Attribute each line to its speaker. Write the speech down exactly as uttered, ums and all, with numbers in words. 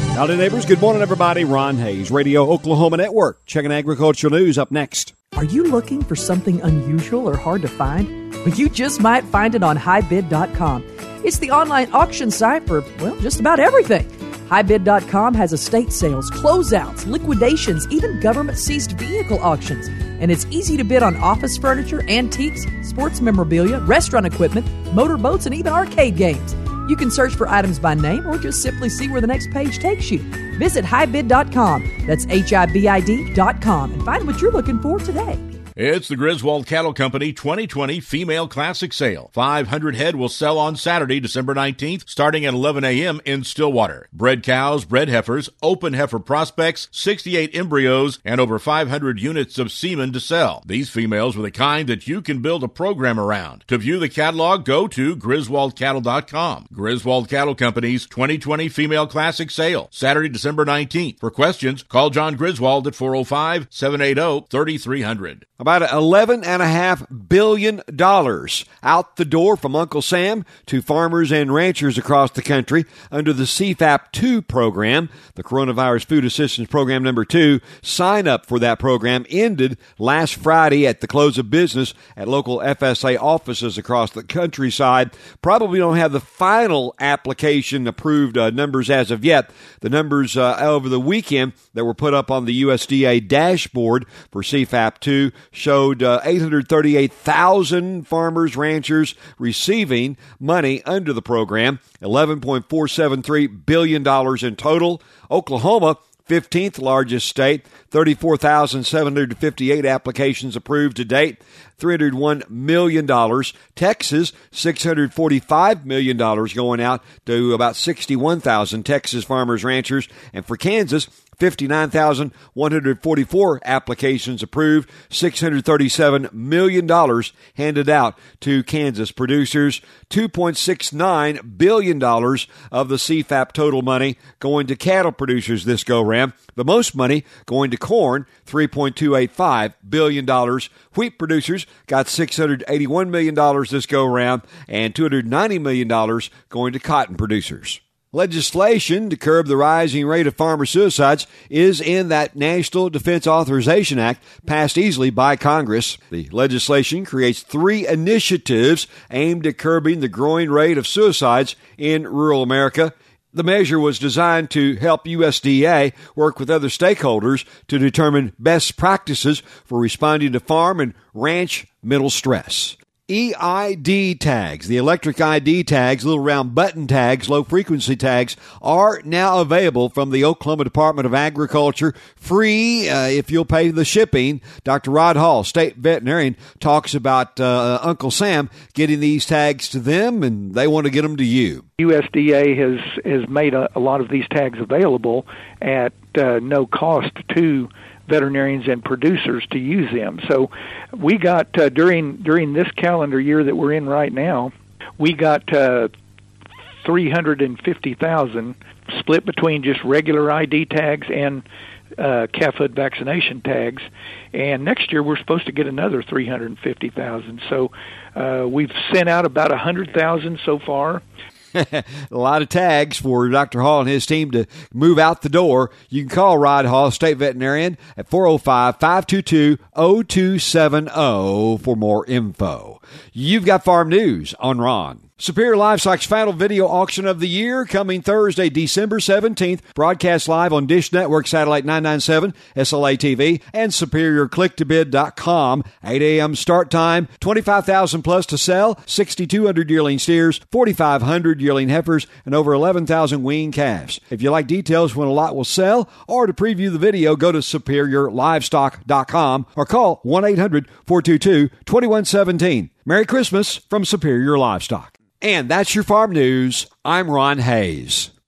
Speaker 1: Howdy, neighbors. Good morning, everybody. Ron Hayes, Radio Oklahoma Network. Checking agricultural news up next.
Speaker 2: Are you looking for something unusual or hard to find? Well, you just might find it on high bid dot com. It's the online auction site for, well, just about everything. high bid dot com has estate sales, closeouts, liquidations, even government-seized vehicle auctions. And it's easy to bid on office furniture, antiques, sports memorabilia, restaurant equipment, motorboats, and even arcade games. You can search for items by name or just simply see where the next page takes you. Visit high bid dot com. That's H I B I D dot com and find what you're looking for today.
Speaker 3: It's the Griswold Cattle Company twenty twenty Female Classic Sale. five hundred head will sell on Saturday, December nineteenth, starting at eleven a.m. in Stillwater. Bred cows, bred heifers, open heifer prospects, sixty-eight embryos, and over five hundred units of semen to sell. These females are the kind that you can build a program around. To view the catalog, go to griswold cattle dot com. Griswold Cattle Company's twenty twenty Female Classic Sale, Saturday, December nineteenth. For questions, call John Griswold at four oh five, seven eight zero, three three zero zero.
Speaker 1: About eleven point five billion dollars out the door from Uncle Sam to farmers and ranchers across the country under the C FAP two program, the Coronavirus Food Assistance Program number two. Sign up for that program ended last Friday at the close of business at local F S A offices across the countryside. Probably don't have the final application approved uh, numbers as of yet. The numbers uh, over the weekend that were put up on the U S D A dashboard for C FAP two showed uh, eight hundred thirty-eight thousand farmers, ranchers receiving money under the program, eleven point four seven three billion dollars in total. Oklahoma, fifteenth largest state, thirty-four thousand seven hundred fifty-eight applications approved to date, three hundred one million dollars. Texas, six hundred forty-five million dollars going out to about sixty-one thousand Texas farmers, ranchers. And for Kansas, fifty-nine thousand one hundred forty-four applications approved, six hundred thirty-seven million dollars handed out to Kansas producers, two point six nine billion dollars of the C FAP total money going to cattle producers this go-round. The most money going to corn, three point two eight five billion dollars. Wheat producers got six hundred eighty-one million dollars this go-round, and two hundred ninety million dollars going to cotton producers. Legislation to curb the rising rate of farmer suicides is in that National Defense Authorization Act passed easily by Congress. The legislation creates three initiatives aimed at curbing the growing rate of suicides in rural America. The measure was designed to help U S D A work with other stakeholders to determine best practices for responding to farm and ranch mental stress. E I D tags, the electric I D tags, little round button tags, low-frequency tags, are now available from the Oklahoma Department of Agriculture, free uh, if you'll pay the shipping. Doctor Rod Hall, state veterinarian, talks about uh, Uncle Sam getting these tags to them, and they want to get them to you.
Speaker 4: U S D A has, has made a, a lot of these tags available at uh, no cost to veterinarians and producers to use them. So we got, uh, during during this calendar year that we're in right now, we got uh, three hundred fifty thousand split between just regular I D tags and uh, calf hood vaccination tags. And next year we're supposed to get another three hundred fifty thousand. So uh, we've sent out about one hundred thousand so far.
Speaker 1: A lot of tags for Doctor Hall and his team to move out the door. You can call Rod Hall, state veterinarian, at four oh five, five two two, oh two seven oh for more info. You've got farm news on Ron. Superior Livestock's final video auction of the year coming Thursday, December seventeenth. Broadcast live on Dish Network Satellite nine ninety-seven, S L A T V, and superior click to bid dot com. eight a.m. start time, twenty-five thousand plus to sell, six thousand two hundred yearling steers, four thousand five hundred yearling heifers, and over eleven thousand weaned calves. If you like details when a lot will sell or to preview the video, go to superior livestock dot com or call one eight hundred, four two two, two one one seven. Merry Christmas from Superior Livestock. And that's your farm news. I'm Ron Hayes.